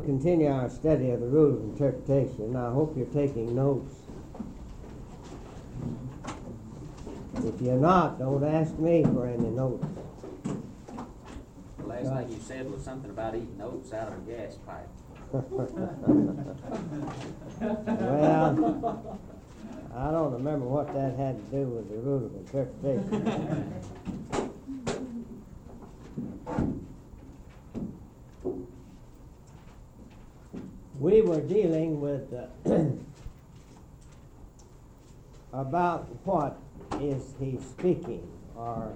continue our study of the rule of interpretation. I hope you're taking notes. If you're not, don't ask me for any notes. The last thing you said was something about eating oats out of a gas pipe. Well, I don't remember what that had to do with the rule of interpretation. We were dealing with about what is he speaking, or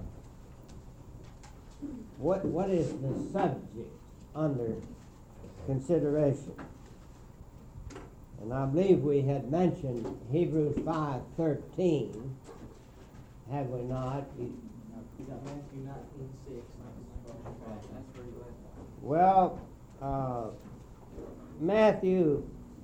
what is the subject under consideration. And I believe we had mentioned Hebrews 5:13, have we not? You got Matthew 19:6. That's where you left. Well, Matthew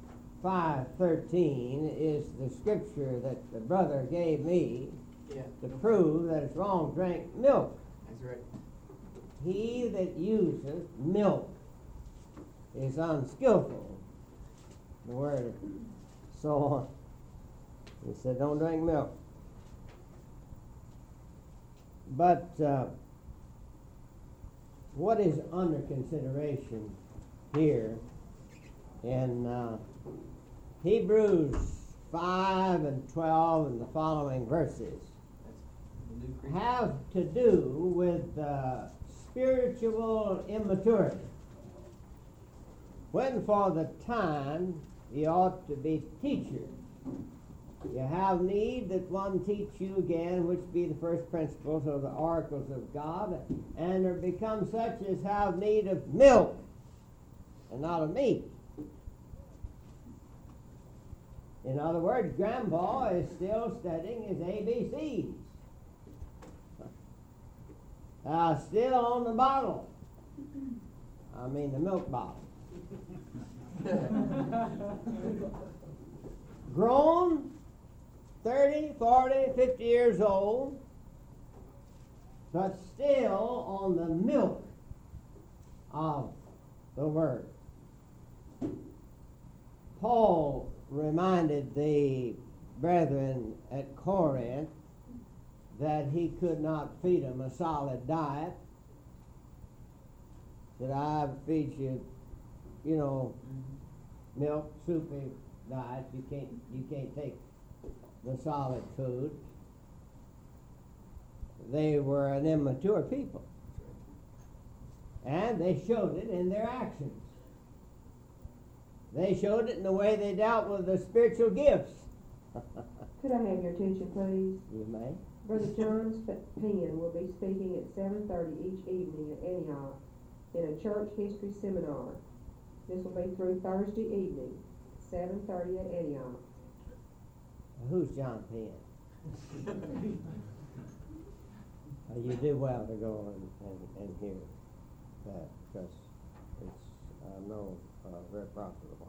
5:13 is the scripture that the brother gave me to prove that it's wrong to drink milk. That's right. He that uses milk is unskillful. The word so on. He said, don't drink milk. But what is under consideration here in Hebrews 5 and 12 and the following verses have to do with spiritual immaturity. When for the time you ought to be teachers, you have need that one teach you again, which be the first principles of the oracles of God, and are become such as have need of milk and not of meat. In other words, Grandpa is still studying his ABCs. Still on the bottle. I mean the milk bottle. Grown, 30, 40, 50 years old, but still on the milk of the Word. Paul reminded the brethren at Corinth that he could not feed them a solid diet. That I feed you, milk, soupy diet. You can't take the solid food. They were an immature people, and they showed it in their actions. They showed it in the way they dealt with the spiritual gifts. Could I have your attention, please? You may. Brother John Penn will be speaking at 7:30 each evening at Antioch in a church history seminar. This will be through Thursday evening, 7:30 at Antioch. Who's John Penn? You do well to go and hear that, because it's very profitable.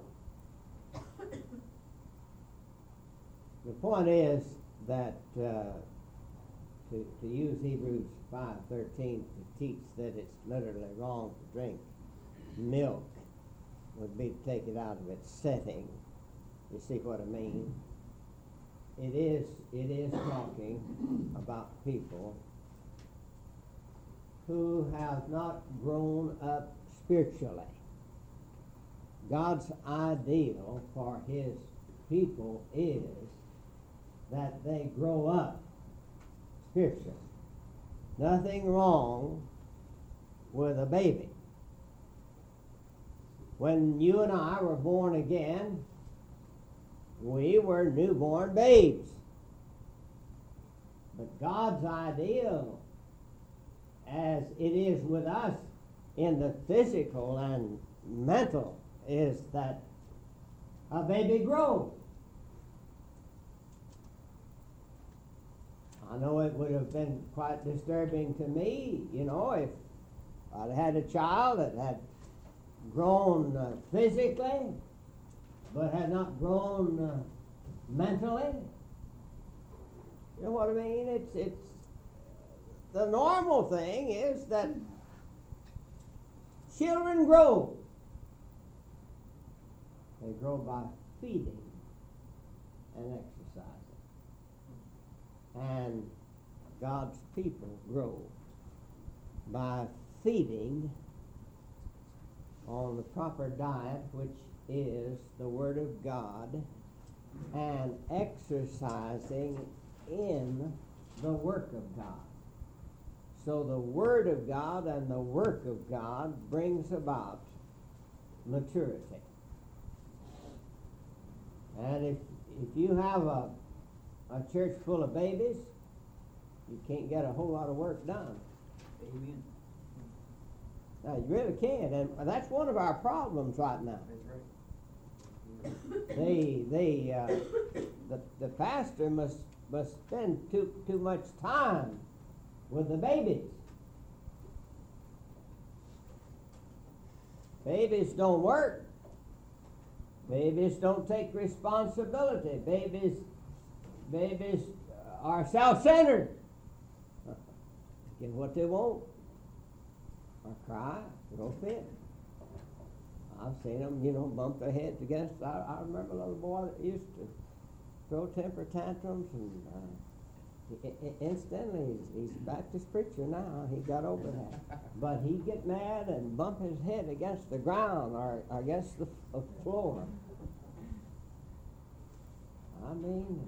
The point is that to use Hebrews 5:13 to teach that it's literally wrong to drink milk would be to take it out of its setting. You see what I mean? It is talking about people who have not grown up spiritually. God's ideal for his people is that they grow up spiritually. Nothing wrong with a baby. When you and I were born again, we were newborn babes. But God's ideal, as it is with us in the physical and mental, is that a baby grows. I know it would have been quite disturbing to me, if I'd had a child that had grown physically, but had not grown mentally. You know what I mean? It's the normal thing is that children grow. They grow by feeding and exercising. And God's people grow by feeding on the proper diet, which is the Word of God, and exercising in the work of God. So the Word of God and the work of God brings about maturity. And if you have a church full of babies, you can't get a whole lot of work done. Amen. No, you really can't, and that's one of our problems right now. That's right. The pastor must spend too much time with the babies. Babies don't work. Babies don't take responsibility. Babies are self-centered. Get what they want, or cry, throw fit. I've seen them, bump their heads against. I remember a little boy that used to throw temper tantrums, and instantly he's a Baptist preacher now. He got over that, but he'd get mad and bump his head against the ground or against the floor. I mean,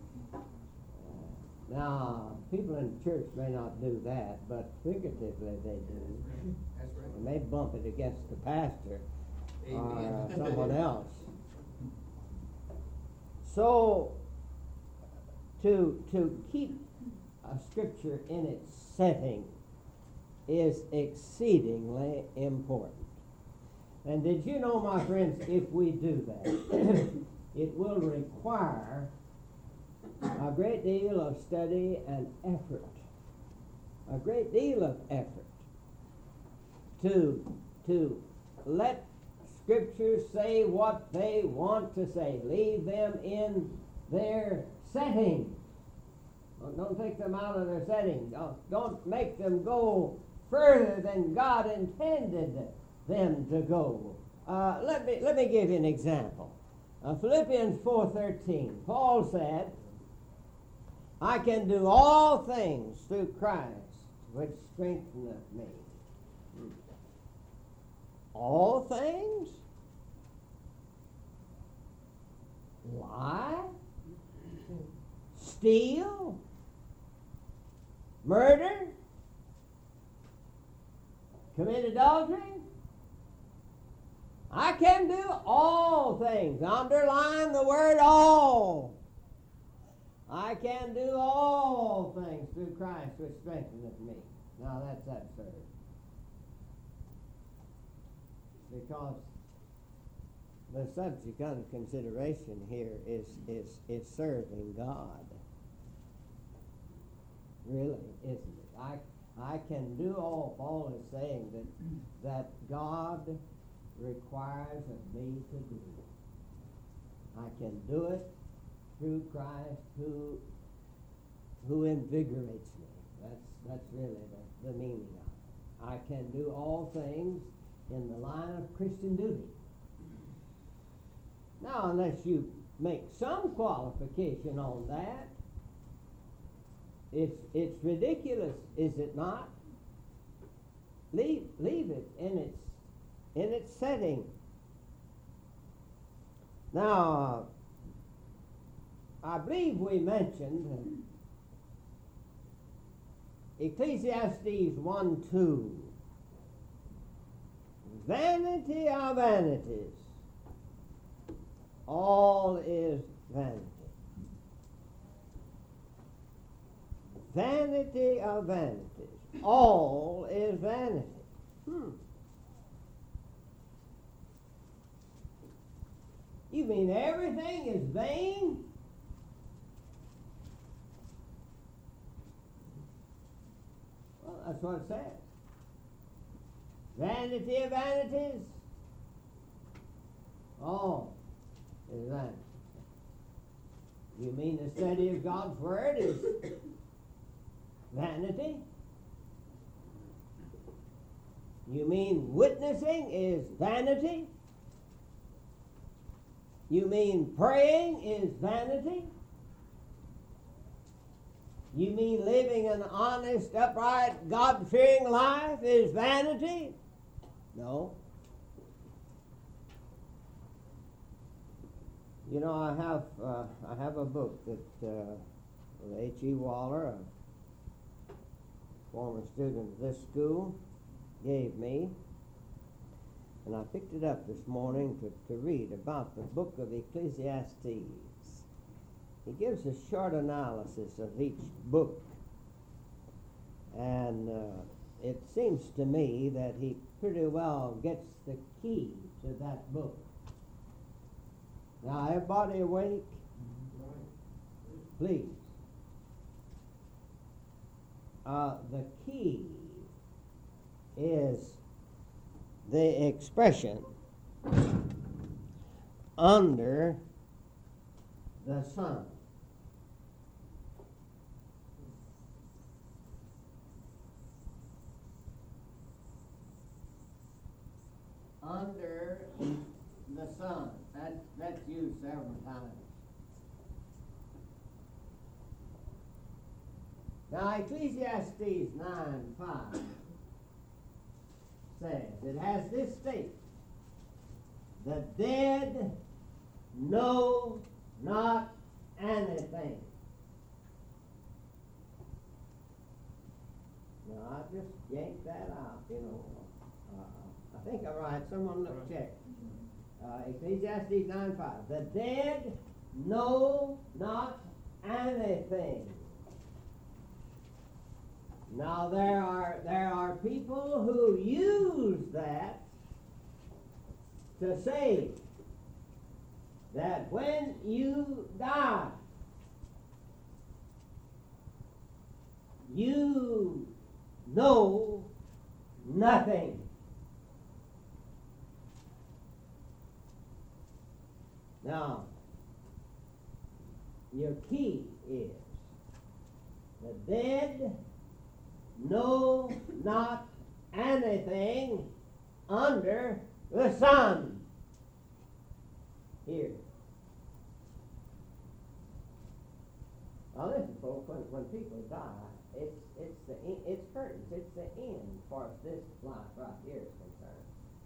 now, people in the church may not do that, but figuratively they do. That's right. And they bump it against the pastor or Amen. someone else. So, to keep a scripture in its setting is exceedingly important. And did you know, my friends, if we do that, it will require a great deal of study and effort, a great deal of effort to let Scripture say what they want to say. Leave them in their setting. Don't take them out of their setting. Don't make them go further than God intended them to go. Let me give you an example. Philippians 4:13. Paul said, I can do all things through Christ, which strengtheneth me. All things? Lie? Steal? Murder? Commit adultery? I can do all things. Underline the word all. I can do all things through Christ which strengtheneth me. Now that's absurd. Because the subject under consideration here is serving God. Really, isn't it? I can do all. Paul is saying that God requires of me to do. I can do it through Christ who invigorates me. That's really the meaning of it. I can do all things in the line of Christian duty. Now, unless you make some qualification on that, it's ridiculous, is it not? Leave it in its setting. Now, I believe we mentioned Ecclesiastes 1:2. Vanity of vanities. All is vanity. Vanity of vanities. All is vanity. You mean everything is vain? Well, that's what it says. Vanity of vanities. All is vanity. You mean the study of God's Word is vanity? You mean witnessing is vanity? You mean praying is vanity? You mean living an honest, upright, God-fearing life is vanity? No. You know, I have a book that H.E. Waller, a former student of this school, gave me, and I picked it up this morning to read about the book of Ecclesiastes. He gives a short analysis of each book, and it seems to me that he pretty well gets the key to that book. Now, everybody awake? Please. The key is the expression under the sun. Under the sun. That's used several times. Now, Ecclesiastes 9:5 says, it has this state: the dead know not anything. Now, I just yanked that out, you know. I think I'm right. Someone look, check. Ecclesiastes 9:5. The dead know not anything. Now there are people who use that to say that when you die, you know nothing. Now, your key is the dead know not anything under the sun. Here. Now listen, folks, when people die, it's curtains. It's the end as far as this life right here is concerned.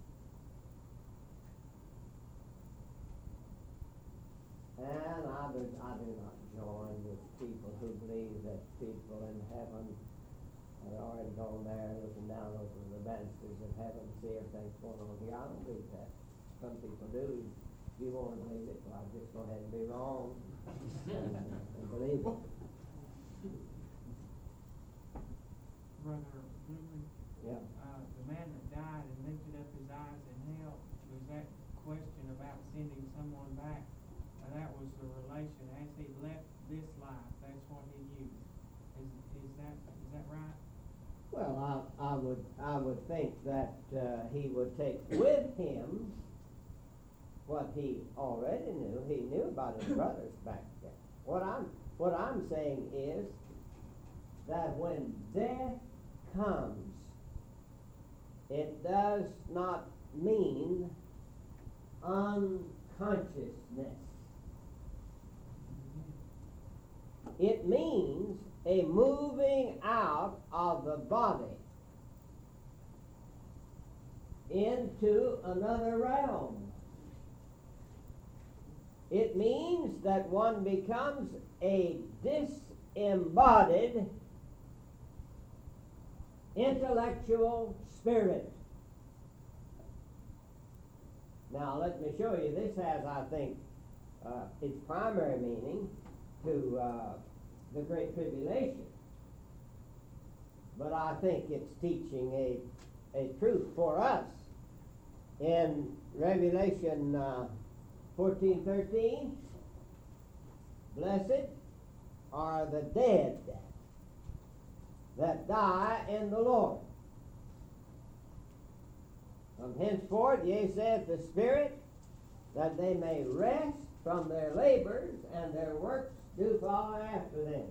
And I do not join with people who believe that people in heaven have already gone there looking down over the banisters of heaven to see everything's going on here. I don't believe that. Some people do. If you want to believe it, well, I'll just go ahead and be wrong and believe it. Brother Blumen, Yeah. the man that died and lifted up his eyes in hell, was that question about sending someone back? That was the relation as he left this life. That's what he used. Is that right? Well, I would think that he would take with him what he already knew. He knew about his brothers back then. What I'm saying is that when death comes, it does not mean unconsciousness. It means a moving out of the body into another realm. It means that one becomes a disembodied intellectual spirit. Now, let me show you. This has, I think, its primary meaning to the Great Tribulation. But I think it's teaching a truth for us. In Revelation 14:13, blessed are the dead that die in the Lord. From henceforth, yea, saith the Spirit, that they may rest from their labors, and their works do follow after them.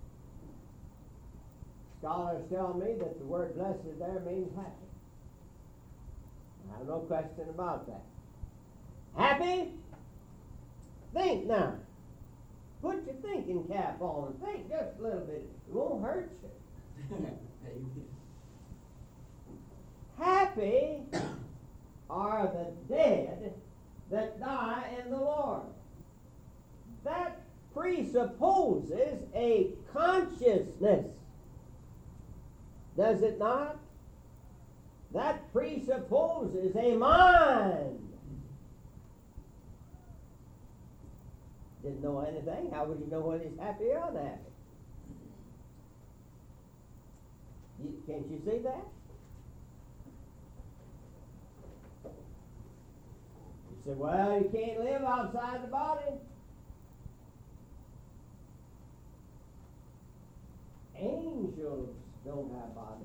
Scholars tell me that the word blessed there means happy. I have no question about that. Happy Think now. Put your thinking cap on and think just a little bit. It won't hurt you. Happy are the dead that die in the Lord. That presupposes a consciousness. Does it not? That presupposes a mind. Didn't know anything. How would you know whether he's happy or unhappy? Can't you see that? You say, well, you can't live outside the body. Angels don't have bodies.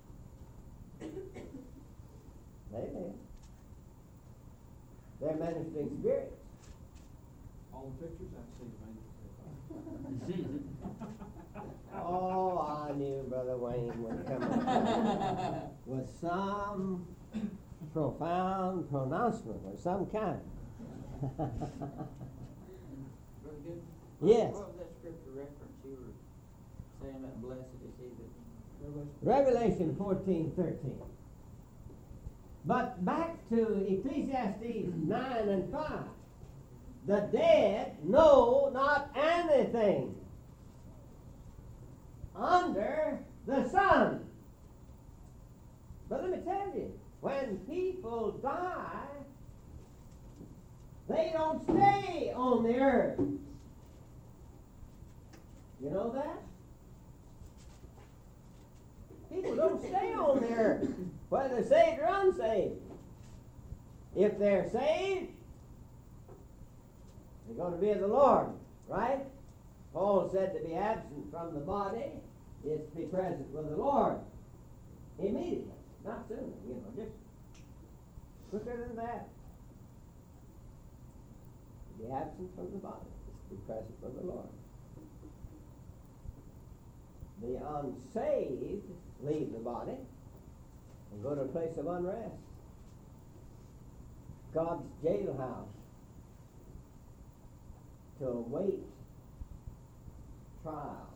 They live. They're ministering spirits. All the pictures I've seen of angels. Oh, I knew Brother Wayne would come up with some profound pronouncement of some kind. Brother Good? Yes. What was that scripture reference you were saying that blessed is he that... Revelation 14:13. But back to Ecclesiastes 9 and 5. The dead know not anything under the sun. But let me tell you, when people die, they don't stay on the earth. You know that? People don't stay on the earth, whether saved or unsaved. If they're saved, they're going to be of the Lord, right? Paul said to be absent from the body is to be present with the Lord immediately, not sooner, just quicker than that. To be absent from the body is to be present with the Lord. The unsaved leave the body and go to a place of unrest. God's jailhouse to await trial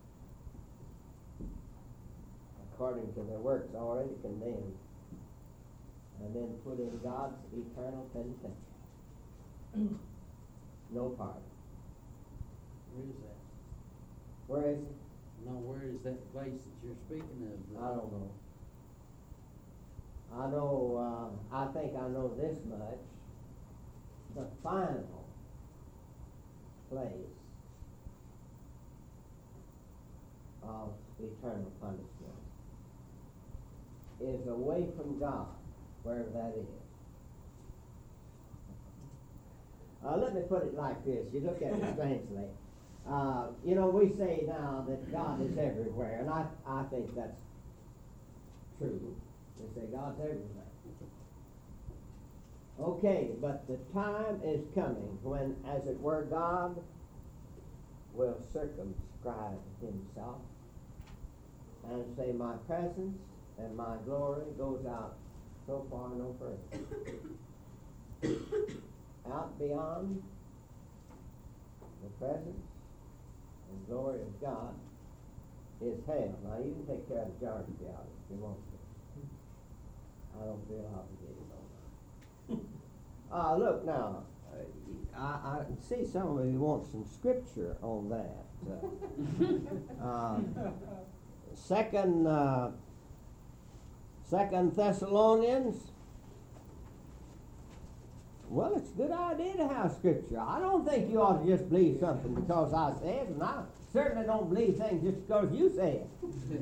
according to their works already condemned, and then put in God's eternal penitentiary. No pardon. Where is that? Where is it? No, where is that place that you're speaking of? I don't know. I know, I think I know this much. The final place of eternal punishment is away from God, wherever that is. Let me put it like this. You look at it strangely. We say now that God is everywhere, and I think that's true. They say God's everywhere. Okay, but the time is coming when, as it were, God will circumscribe himself and say, my presence and my glory goes out so far no further. Out beyond the presence and glory of God is hell. Now you can take care of the geography out if you want to. I don't feel obligated on that. Look now, I can see some of you want some scripture on that. Second Thessalonians. Well, it's a good idea to have scripture. I don't think you ought to just believe something because I say it, and I certainly don't believe things just because you say it.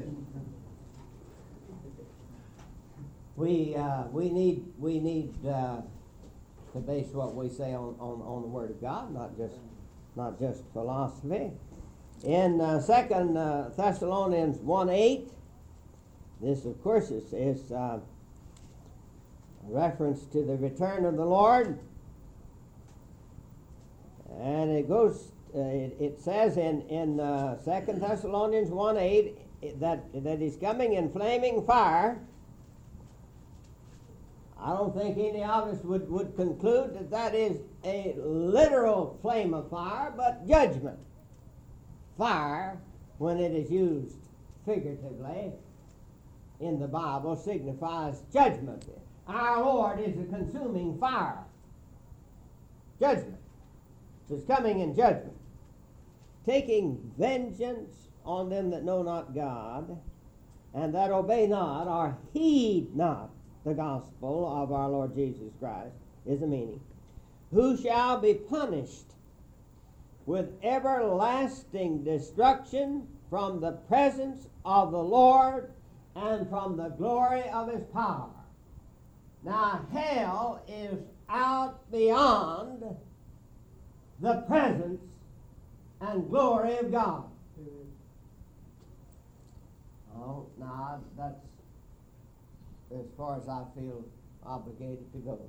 We need to base what we say on the Word of God, not just philosophy. In 2 Thessalonians 1:8, this of course is reference to the return of the Lord, and it goes. It says in 2 Thessalonians 1:8 that he's coming in flaming fire. I don't think any of us would conclude that is a literal flame of fire, but judgment. Fire, when it is used figuratively in the Bible, signifies judgment. Our Lord is a consuming fire. Judgment. Is coming in judgment. Taking vengeance on them that know not God, and that obey not or heed not the gospel of our Lord Jesus Christ, is the meaning. Who shall be punished with everlasting destruction from the presence of the Lord and from the glory of his power. Now, hell is out beyond the presence and glory of God. Oh, now that's as far as I feel obligated to go.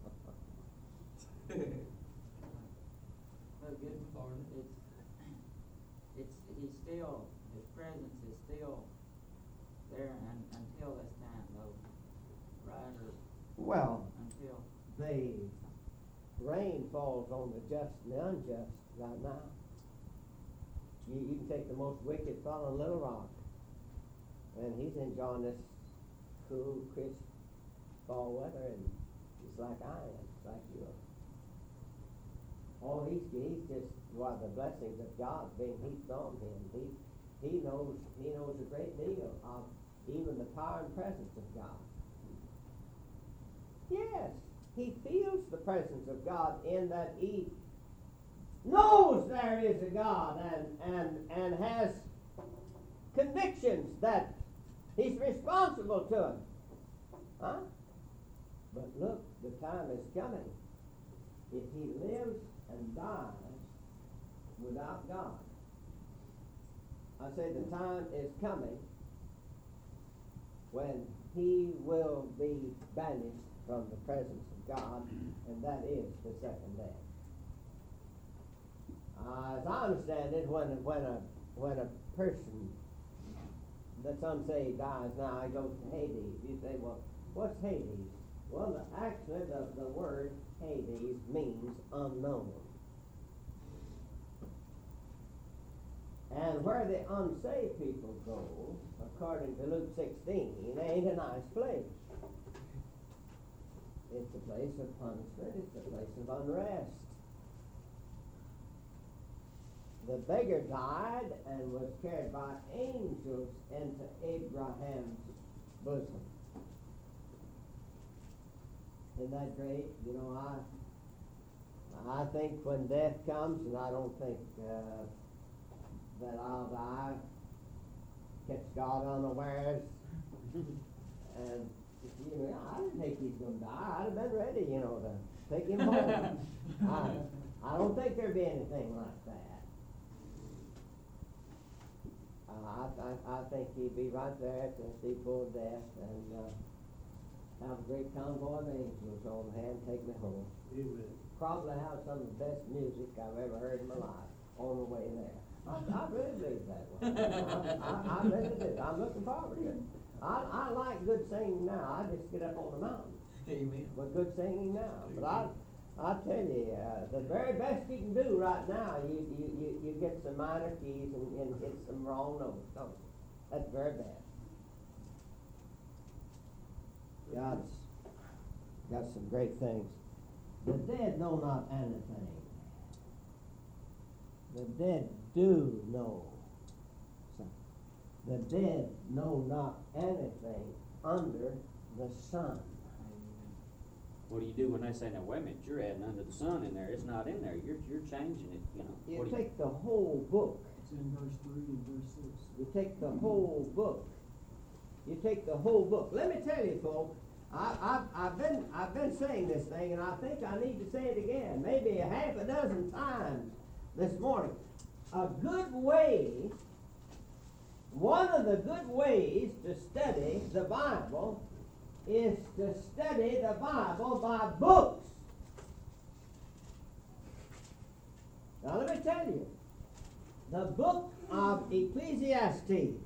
Well, good for it. He's still, his presence is still there until this time, though, right? Or Well, until. the rain falls on the just and the unjust right now. You can take the most wicked fellow in Little Rock, and he's enjoying this cool, crisp fall weather, and it's like I am, it's like you are. Oh, he's just, well, the blessings of God being heaped on him. He knows a great deal of even the power and presence of God. Yes, he feels the presence of God in that he knows there is a God and has convictions that he's responsible to him. Huh? But look, the time is coming. If he lives and dies without God, I say the time is coming when he will be banished from the presence of God, and that is the second death. As I understand it, when a person that's unsaved dies now, he goes to Hades. You say, well, what's Hades? Well, actually, the word Hades means unknown. And where the unsaved people go, according to Luke 16, ain't a nice place. It's a place of punishment. It's a place of unrest. The beggar died and was carried by angels into Abraham's bosom. Isn't that great? You know, I think when death comes, and I don't think that I'll die, catch God unawares, and you know, I didn't think he's going to die. I'd have been ready, you know, to take him home. I don't think there'd be anything like that. I think he'd be right there at the steeple of death and have a great convoy of angels on hand, take me home. Amen. Probably have some of the best music I've ever heard in my life on the way there. I really believe that one. I really do. I'm looking forward to it. I like good singing now. I just get up on the mountain. Amen. With good singing now. But I tell you, the very best you can do right now, you get some minor keys and hit some wrong notes. No, that's very bad. God's got some great things. The dead know not anything. The dead do know. The dead know not anything under the sun. What do you do when they say, now wait a minute, you're adding under the sun in there, it's not in there, you're changing it, you know. You take the whole book. It's in verse 3 and verse 6. You take the whole book. You take the whole book. Let me tell you, folks, I've been saying this thing, and I think I need to say it again, maybe a half a dozen times this morning. A good way, one of the good ways to study the Bible is to study the Bible by books. Now let me tell you, the book of Ecclesiastes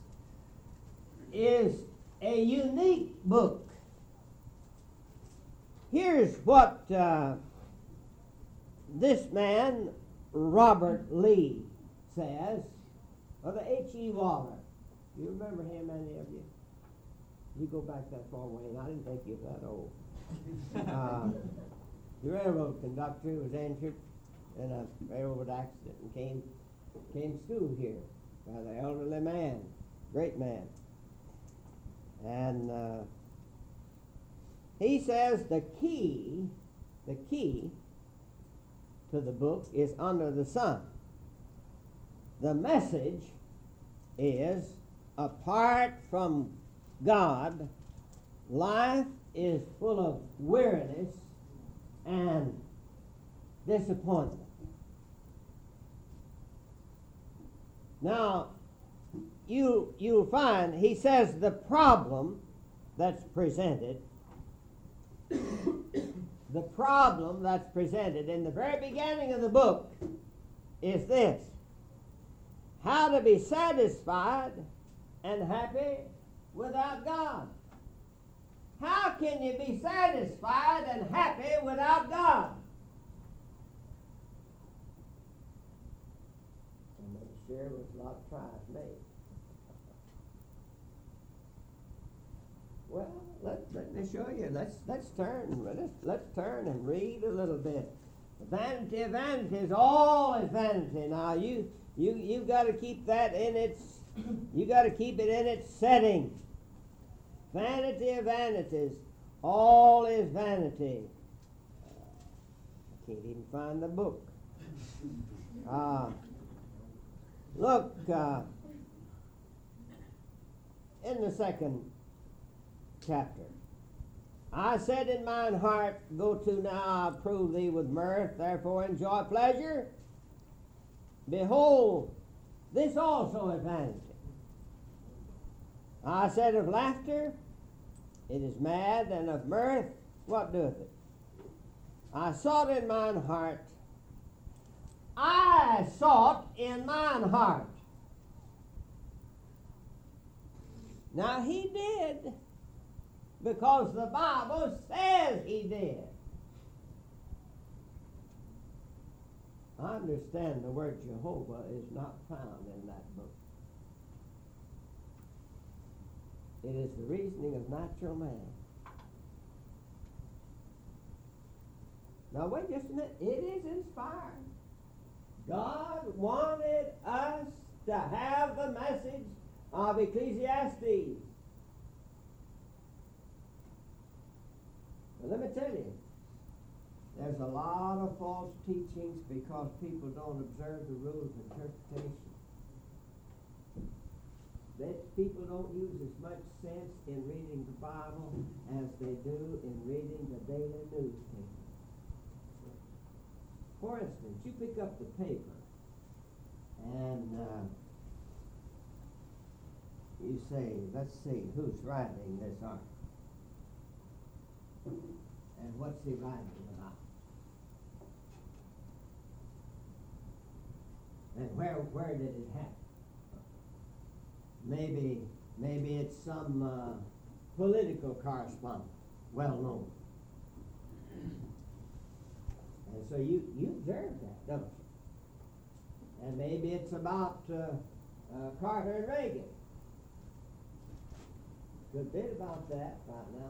is a unique book. Here's what this man, Robert Lee, says, or the H.E. Waller. You remember him, any of you? You go back that far, Wayne. I didn't think you were that old. The railroad conductor was injured in a railroad accident and came to school here. An elderly man, great man. And he says the key to the book is under the sun. The message is, apart from God, life is full of weariness and disappointment. Now, you'll find, he says the problem that's presented, the problem that's presented in the very beginning of the book is this: how to be satisfied and happy without God. How can you be satisfied and happy without God? And I'm sure was a lot of tries made. Well, let me show you. Let's turn and read a little bit. Vanity of vanities, all is vanity. Now you've got to keep that in its. You got to keep it in its setting. Vanity of vanities, all is vanity. I can't even find the book. Look, in the second chapter. I said in mine heart, go to now, I prove thee with mirth, therefore enjoy pleasure. Behold, this also is vanity. I said of laughter, it is mad, and of mirth, what doeth it? I sought in mine heart. I sought in mine heart. Now he did, because the Bible says he did. I understand the word Jehovah is not found in that book. It is the reasoning of natural man. Now wait just a minute. It is inspired. God wanted us to have the message of Ecclesiastes. Now let me tell you, there's a lot of false teachings because people don't observe the rules of interpretation. That people don't use as much sense in reading the Bible as they do in reading the daily newspaper. For instance, you pick up the paper and you say, let's see, who's writing this article? And what's he writing about? And where did it happen? Maybe it's some political correspondent, well known. And so you observe that, don't you? And maybe it's about Carter and Reagan. Good bit about that right now.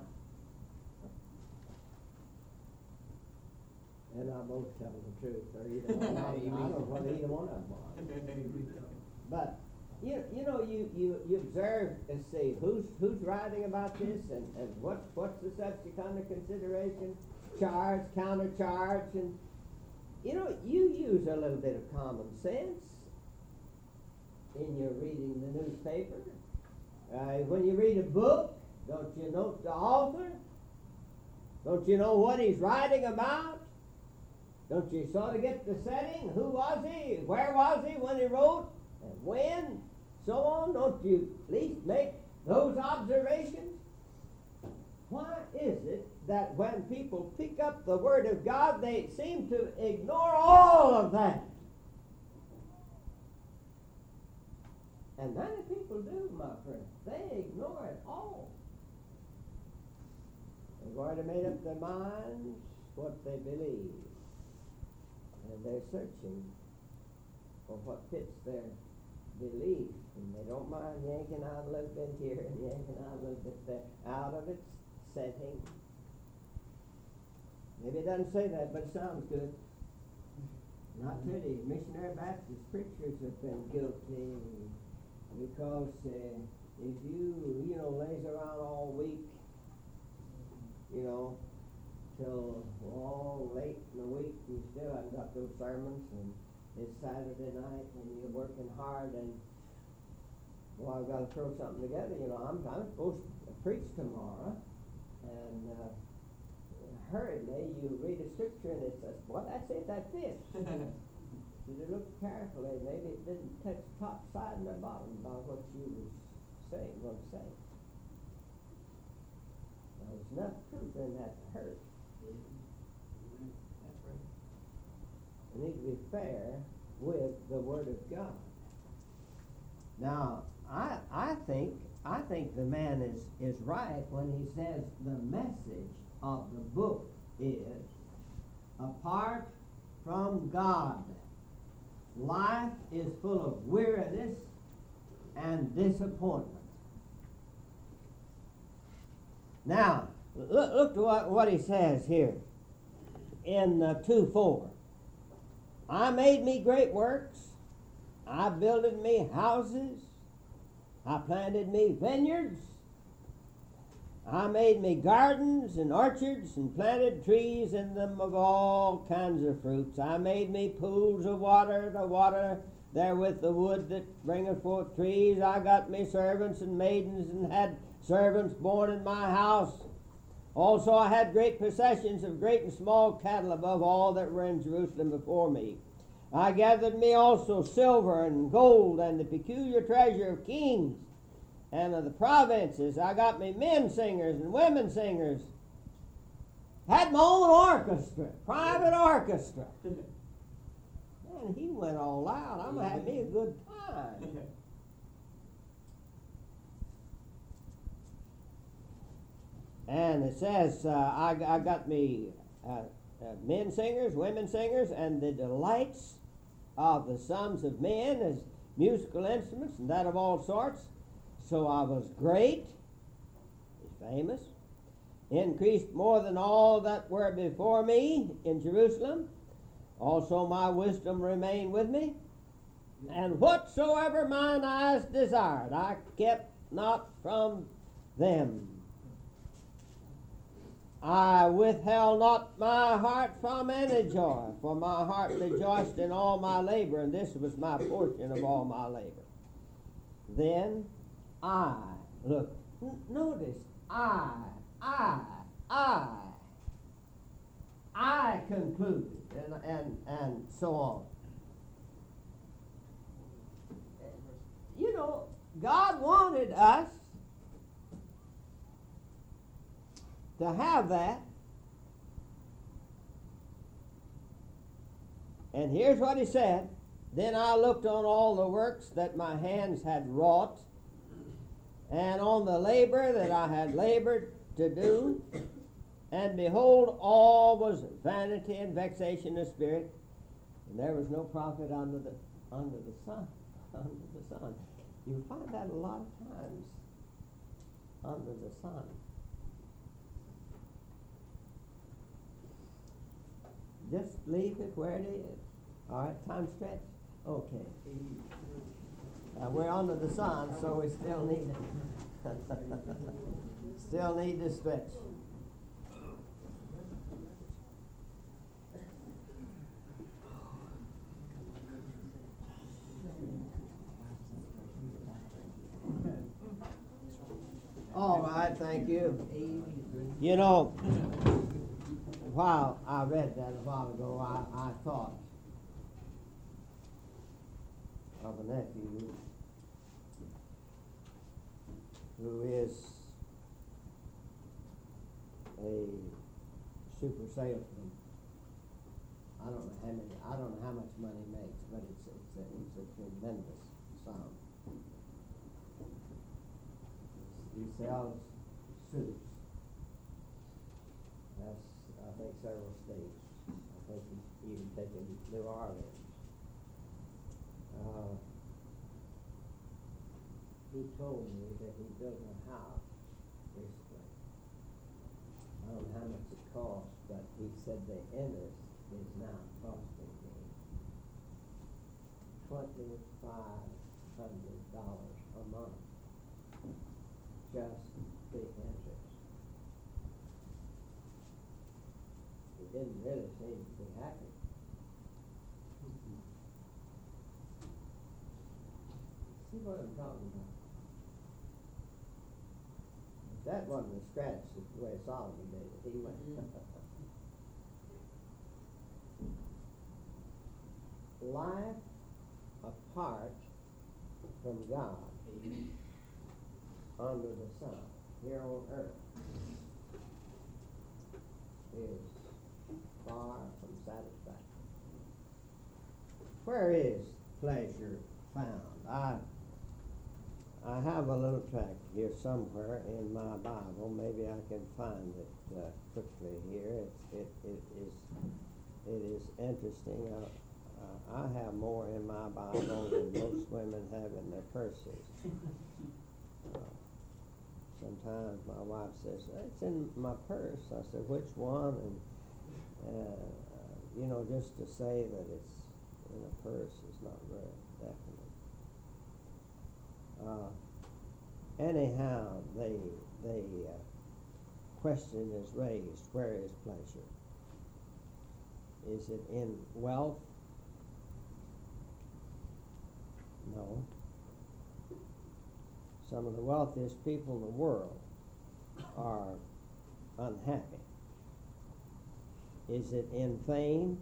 And I both tell the truth, or either one. I don't know what either one of them are. But you observe and see who's writing about this and what's the subject under consideration, charge, countercharge, and you use a little bit of common sense in your reading the newspaper. When you read a book, don't you note the author? Don't you know what he's writing about? Don't you sort of get the setting? Who was he? Where was he when he wrote? And when? So on. Don't you at least make those observations? Why is it that when people pick up the Word of God, they seem to ignore all of that? And many people do, my friend. They ignore it all. They've already made up their minds what they believe. and they're searching for what fits their belief, and they don't mind yanking out a little bit here and yanking out a little bit there, out of its setting. Maybe it doesn't say that, but it sounds good. And I tell you, missionary Baptist preachers have been guilty because if you lays around all week, till late in the week, you still haven't got those sermons, and it's Saturday night, and you're working hard, and I've got to throw something together. I'm supposed to preach tomorrow, and hurriedly you read a scripture, and it says, "Well, that's it, that fits." So you look carefully, maybe it didn't touch top, side, and the bottom about what you was going to say. There's enough truth in that to hurt. That's right. We need to be fair with the Word of God. Now, I think the man is right when he says the message of the book is, apart from God, life is full of weariness and disappointment. Now, look to what he says here in 2:4. I made me great works. I builded me houses. I planted me vineyards. I made me gardens and orchards and planted trees in them of all kinds of fruits. I made me pools of water to water therewith the wood that bringeth forth trees. I got me servants and maidens and had servants born in my house. Also I had great possessions of great and small cattle above all that were in Jerusalem before me. I gathered me also silver and gold and the peculiar treasure of kings and of the provinces. I got me men singers and women singers. Had my own orchestra, private orchestra. Man, he went all out. I'm going to have me a good time. And it says, I got me men singers, women singers, and the delights of the sons of men as musical instruments, and that of all sorts. So I was great, famous, increased more than all that were before me in Jerusalem. Also my wisdom remained with me. And whatsoever mine eyes desired, I kept not from them. I withheld not my heart from any joy, for my heart rejoiced in all my labor, and this was my portion of all my labor. Then notice, I concluded, and so on. God wanted us to have that. And here's what he said. Then I looked on all the works that my hands had wrought, and on the labor that I had labored to do, and behold, all was vanity and vexation of spirit, and there was no profit under the sun. Under the sun. You find that a lot of times. Under the sun. Just leave it where it is. All right, time stretch? Okay. We're under the sun, so we still need it. Still need to stretch. All right, thank you. While I read that a while ago, I thought of a nephew who is a super salesman. I don't know how much money he makes, but it's a tremendous sum. He sells suits. That's, I think, several states. I think he even taking New Orleans. He told me that he built a house recently. I don't know how much it cost, but he said the interest is now costing me $2,500 a month. Just the interest. He didn't really seem to be happy. See what I'm talking about? That wasn't a scratch the way Solomon did it. He went. Life apart from God under the sun here on earth is far from satisfaction. Where is pleasure found? I have a little tract here somewhere in my Bible. Maybe I can find it quickly here. It is interesting. I have more in my Bible than most women have in their purses. Sometimes my wife says, "It's in my purse." I said, "Which one?" And just to say that it's in a purse is not very definite. Anyhow, the question is raised: where is pleasure? Is it in wealth? No. Some of the wealthiest people in the world are unhappy. Is it in fame?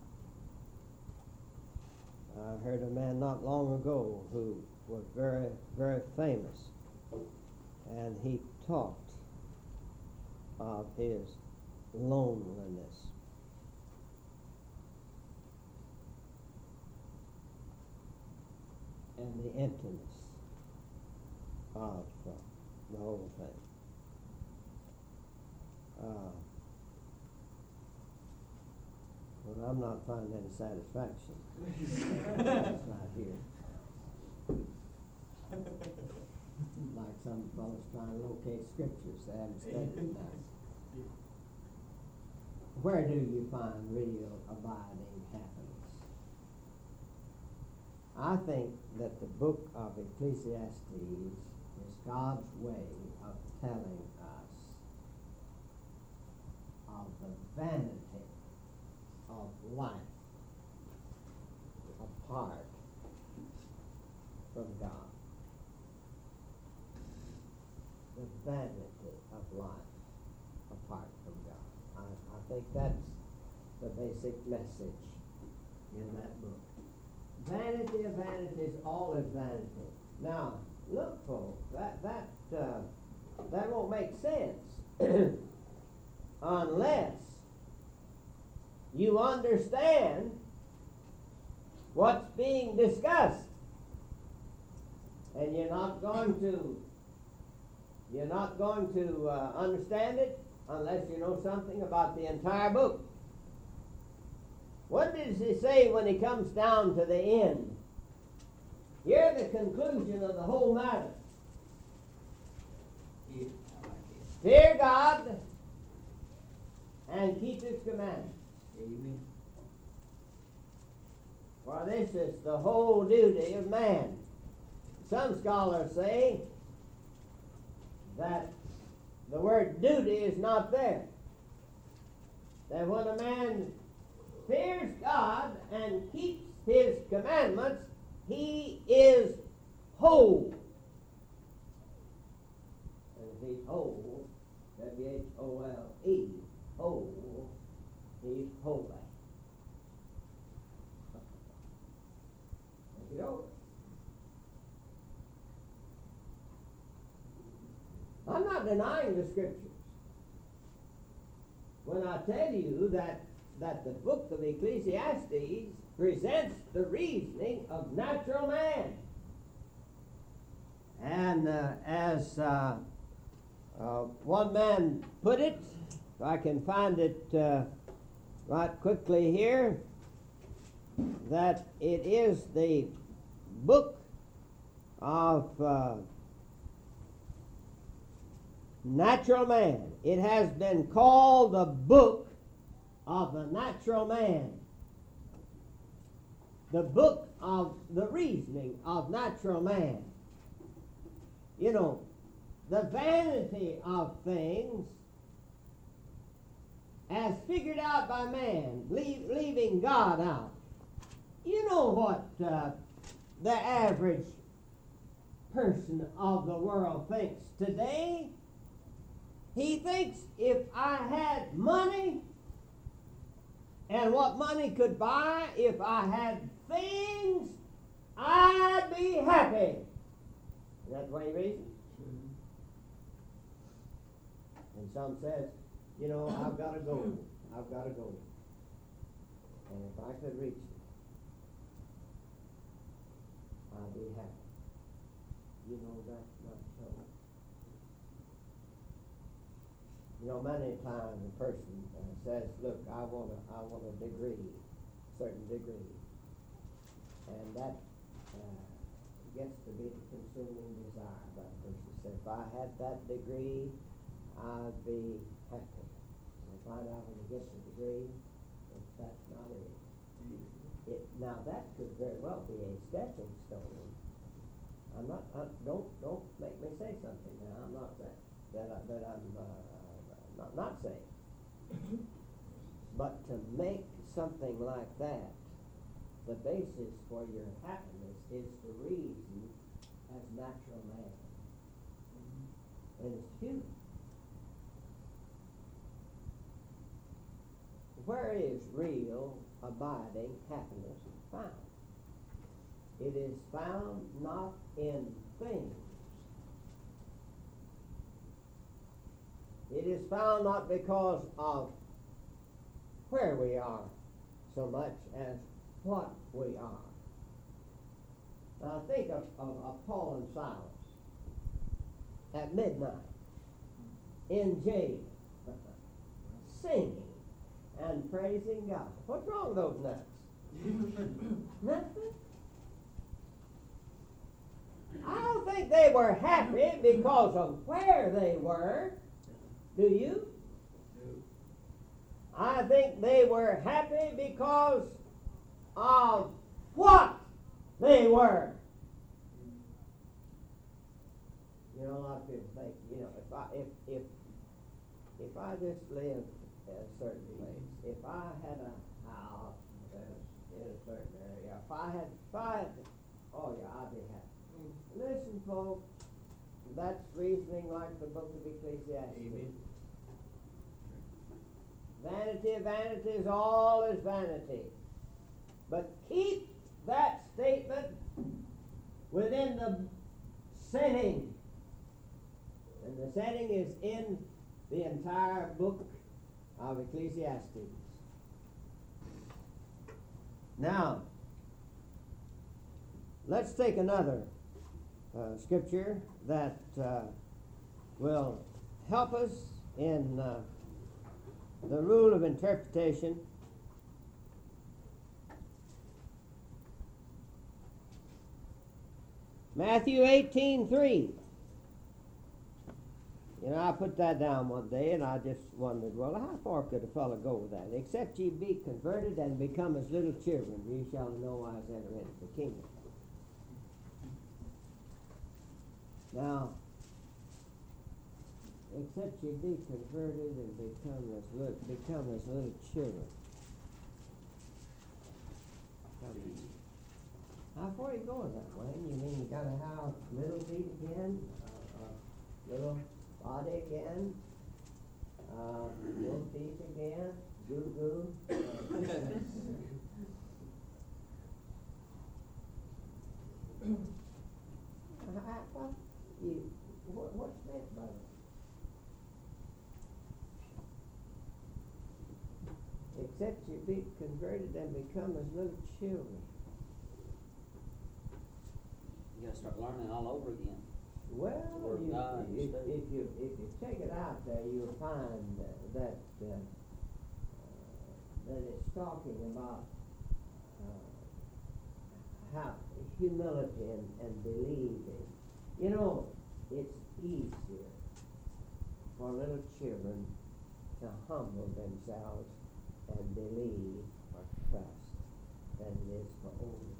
I heard a man not long ago who was very, very famous, and he talked of his loneliness. And the emptiness of the whole thing. Well, I'm not finding any satisfaction. That's not here. Like some fellows trying to locate scriptures, they haven't studied enough. Where do you find real abiding happiness? I think that the book of Ecclesiastes is God's way of telling us of the vanity of life apart from God. The vanity of life apart from God. I think that's the basic message in that book. Vanity of vanities, all is vanity. Now, look, folks, that won't make sense unless you understand what's being discussed. And you're not going to understand it unless you know something about the entire book. What does he say when he comes down to the end? Here's the conclusion of the whole matter. Fear God and keep His commandments. Amen. For this is the whole duty of man. Some scholars say that the word duty is not there. That when a man fears God and keeps His commandments, he is whole. And if he's whole, W-H-O-L-E, whole, he's holy. Think it over. I'm not denying the scriptures when I tell you that the book of Ecclesiastes presents the reasoning of natural man. And as one man put it, if I can find it right quickly here, that it is the book of natural man. It has been called the book of the natural man. The book of the reasoning of natural man. You know, the vanity of things as figured out by man, leaving God out. You know what the average person of the world thinks today? He thinks if I had money and what money could buy, if I had things, I'd be happy. Is that the way he reasons? And some says, you know, I've got to go. I've got to go. And if I could reach it, I'd be happy. You know, that's not so. You know, many times a person says, look, I want a degree, certain degree. And that gets to be the consuming desire by a person. Says, if I had that degree, I'd be happy. And find out when you get the degree, that's not it. Now that could very well be a stepping stone. I'm not. Don't make me say something now. I'm not saying that I'm not saying. But to make something like that the basis for your happiness is to reason as natural man, and it's human. Where is real, abiding happiness found? It is found not in things. It is found not because of where we are so much as what we are. Now think of Paul and Silas at midnight in jail, singing and praising God. What's wrong with those nuts? Nothing. I don't think they were happy because of where they were. Do you? I think they were happy because of what they were. You know, a lot of people think, you know, if I just lived at a certain place, if I had a house in a certain area, if I had, oh yeah, I'd be happy. Listen, folks, that's reasoning like the book of Ecclesiastes. Amen. Vanity of vanities, all is vanity. But keep that statement within the setting. And the setting is in the entire book of Ecclesiastes. Now, let's take another scripture that will help us in the rule of interpretation. Matthew 18:3. You know, I put that down one day and I just wondered, well, how far could a fellow go with that? Except ye be converted and become as little children, ye shall in no wise enter into the kingdom. Now, except ye be converted and become as little children. How far are you going that way? You mean you got to have little feet again, little body again, little teeth again, goo-goo? What's meant by that? Except you be converted and become as little children. You gotta start learning all over again. Well, if you check it out there, you'll find that it's talking about how humility and believing. You know, it's easier for little children to humble themselves and believe or trust than it is for older